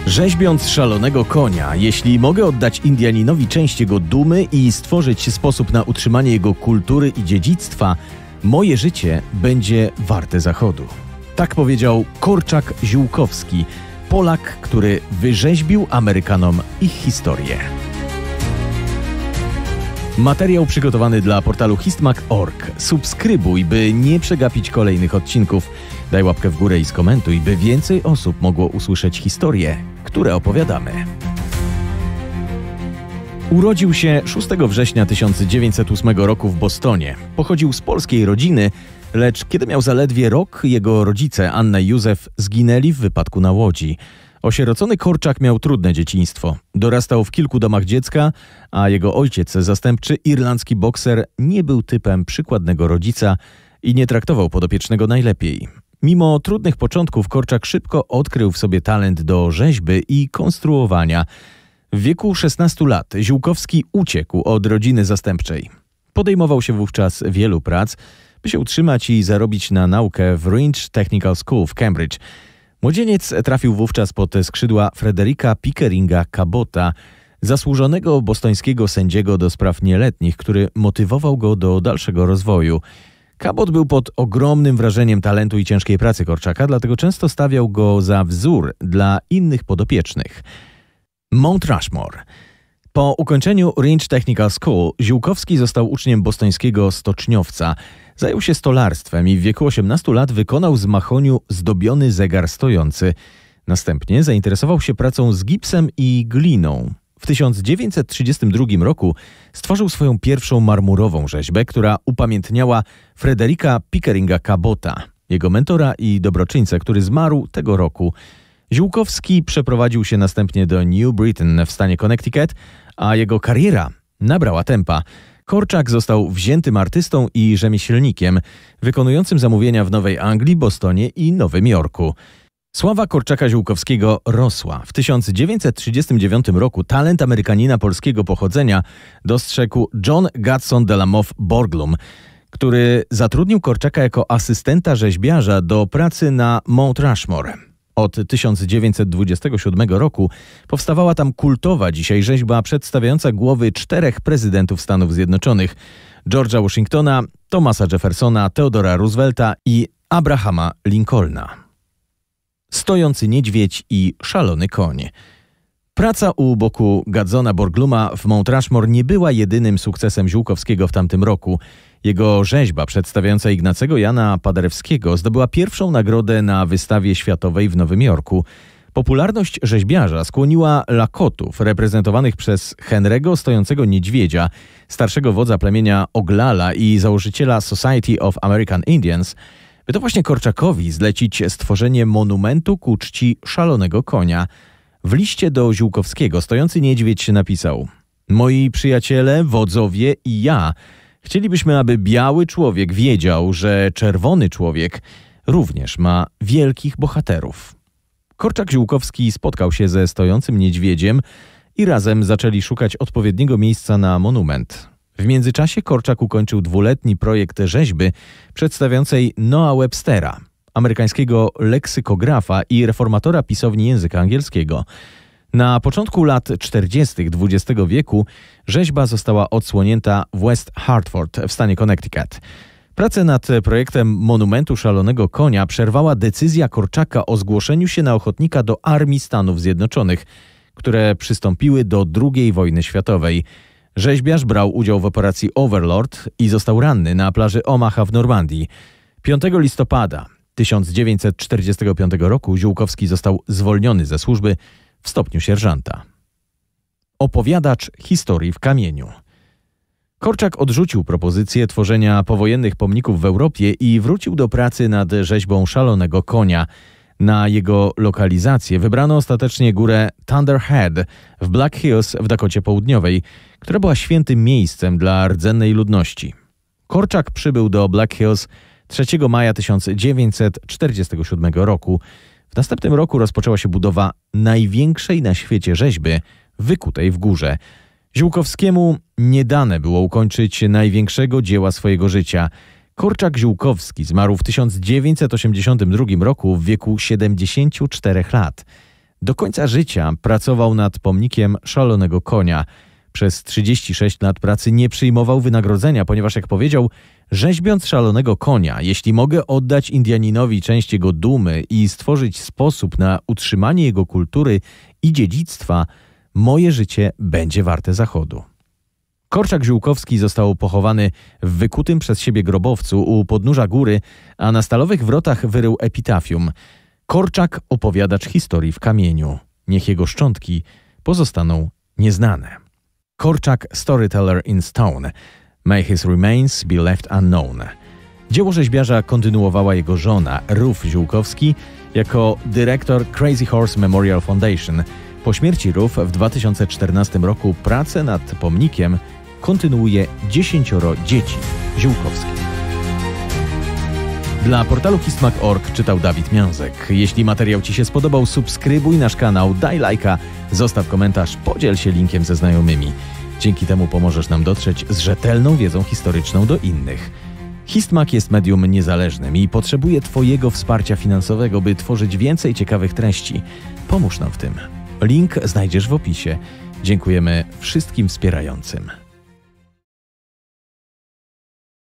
Rzeźbiąc szalonego konia, jeśli mogę oddać Indianinowi część jego dumy i stworzyć sposób na utrzymanie jego kultury i dziedzictwa, moje życie będzie warte zachodu. Tak powiedział Korczak-Ziółkowski, Polak, który wyrzeźbił Amerykanom ich historię. Materiał przygotowany dla portalu histmag.org. Subskrybuj, by nie przegapić kolejnych odcinków. Daj łapkę w górę i skomentuj, by więcej osób mogło usłyszeć historie, które opowiadamy. Urodził się 6 września 1908 roku w Bostonie. Pochodził z polskiej rodziny, lecz kiedy miał zaledwie rok, jego rodzice, Anna i Józef, zginęli w wypadku na łodzi. Osierocony Korczak miał trudne dzieciństwo. Dorastał w kilku domach dziecka, a jego ojciec, zastępczy irlandzki bokser, nie był typem przykładnego rodzica i nie traktował podopiecznego najlepiej. Mimo trudnych początków Korczak szybko odkrył w sobie talent do rzeźby i konstruowania. W wieku 16 lat Ziółkowski uciekł od rodziny zastępczej. Podejmował się wówczas wielu prac, by się utrzymać i zarobić na naukę w Range Technical School w Cambridge. Młodzieniec trafił wówczas pod skrzydła Fredericka Pickeringa Cabotta, zasłużonego bostońskiego sędziego do spraw nieletnich, który motywował go do dalszego rozwoju. Cabot był pod ogromnym wrażeniem talentu i ciężkiej pracy Korczaka, dlatego często stawiał go za wzór dla innych podopiecznych. Mount Rushmore. Po ukończeniu Range Technical School Ziółkowski został uczniem bostońskiego stoczniowca. Zajął się stolarstwem i w wieku 18 lat wykonał z mahoniu zdobiony zegar stojący. Następnie zainteresował się pracą z gipsem i gliną. W 1932 roku stworzył swoją pierwszą marmurową rzeźbę, która upamiętniała Fredericka Pickeringa Cabotta, jego mentora i dobroczyńcę, który zmarł tego roku. Ziółkowski przeprowadził się następnie do New Britain w stanie Connecticut, a jego kariera nabrała tempa. Korczak został wziętym artystą i rzemieślnikiem, wykonującym zamówienia w Nowej Anglii, Bostonie i Nowym Jorku. Sława Korczaka-Ziółkowskiego rosła. W 1939 roku talent Amerykanina polskiego pochodzenia dostrzegł John Gadsden de la Mothe Borglum, który zatrudnił Korczaka jako asystenta rzeźbiarza do pracy na Mount Rushmore. Od 1927 roku powstawała tam kultowa dzisiaj rzeźba przedstawiająca głowy 4 prezydentów Stanów Zjednoczonych: George'a Washingtona, Thomasa Jeffersona, Theodora Roosevelta i Abrahama Lincolna. Stojący niedźwiedź i szalony koń. Praca u boku Gadsdena Borgluma w Mount Rushmore nie była jedynym sukcesem Ziółkowskiego w tamtym roku. Jego rzeźba przedstawiająca Ignacego Jana Paderewskiego zdobyła pierwszą nagrodę na wystawie światowej w Nowym Jorku. Popularność rzeźbiarza skłoniła Lakotów, reprezentowanych przez Henry'ego Stojącego Niedźwiedzia, starszego wodza plemienia Oglala i założyciela Society of American Indians, by to właśnie Korczakowi zlecić stworzenie monumentu ku czci szalonego konia. W liście do Ziółkowskiego Stojący Niedźwiedź napisał: „Moi przyjaciele, wodzowie i ja chcielibyśmy, aby biały człowiek wiedział, że czerwony człowiek również ma wielkich bohaterów”. Korczak-Ziółkowski spotkał się ze Stojącym Niedźwiedziem i razem zaczęli szukać odpowiedniego miejsca na monument. W międzyczasie Korczak ukończył 2-letni projekt rzeźby przedstawiającej Noah Webstera, amerykańskiego leksykografa i reformatora pisowni języka angielskiego. Na początku lat 40. XX wieku rzeźba została odsłonięta w West Hartford w stanie Connecticut. Pracę nad projektem monumentu szalonego konia przerwała decyzja Korczaka o zgłoszeniu się na ochotnika do Armii Stanów Zjednoczonych, które przystąpiły do II wojny światowej. Rzeźbiarz brał udział w operacji Overlord i został ranny na plaży Omaha w Normandii. 5 listopada 1945 roku Ziółkowski został zwolniony ze służby w stopniu sierżanta. Opowiadacz historii w kamieniu. Korczak odrzucił propozycję tworzenia powojennych pomników w Europie i wrócił do pracy nad rzeźbą szalonego konia. Na jego lokalizację wybrano ostatecznie górę Thunder Head w Black Hills w Dakocie Południowej, która była świętym miejscem dla rdzennej ludności. Korczak przybył do Black Hills 3 maja 1947 roku. W następnym roku rozpoczęła się budowa największej na świecie rzeźby wykutej w górze. Ziółkowskiemu nie dane było ukończyć największego dzieła swojego życia. Korczak-Ziółkowski zmarł w 1982 roku w wieku 74 lat. Do końca życia pracował nad pomnikiem Szalonego Konia. Przez 36 lat pracy nie przyjmował wynagrodzenia, ponieważ, jak powiedział, rzeźbiąc Szalonego Konia, jeśli mogę oddać Indianinowi część jego dumy i stworzyć sposób na utrzymanie jego kultury i dziedzictwa, moje życie będzie warte zachodu. Korczak-Ziółkowski został pochowany w wykutym przez siebie grobowcu u podnóża góry, a na stalowych wrotach wyrył epitafium: Korczak, opowiadacz historii w kamieniu. Niech jego szczątki pozostaną nieznane. Korczak, storyteller in stone. May his remains be left unknown. Dzieło rzeźbiarza kontynuowała jego żona, Ruf Ziółkowski, jako dyrektor Crazy Horse Memorial Foundation. Po śmierci Ruf w 2014 roku pracę nad pomnikiem kontynuuje 10 dzieci Ziółkowskich. Dla portalu histmag.org czytał Dawid Miązek. Jeśli materiał Ci się spodobał, subskrybuj nasz kanał, daj lajka, zostaw komentarz, podziel się linkiem ze znajomymi. Dzięki temu pomożesz nam dotrzeć z rzetelną wiedzą historyczną do innych. Histmag jest medium niezależnym i potrzebuje Twojego wsparcia finansowego, by tworzyć więcej ciekawych treści. Pomóż nam w tym. Link znajdziesz w opisie. Dziękujemy wszystkim wspierającym.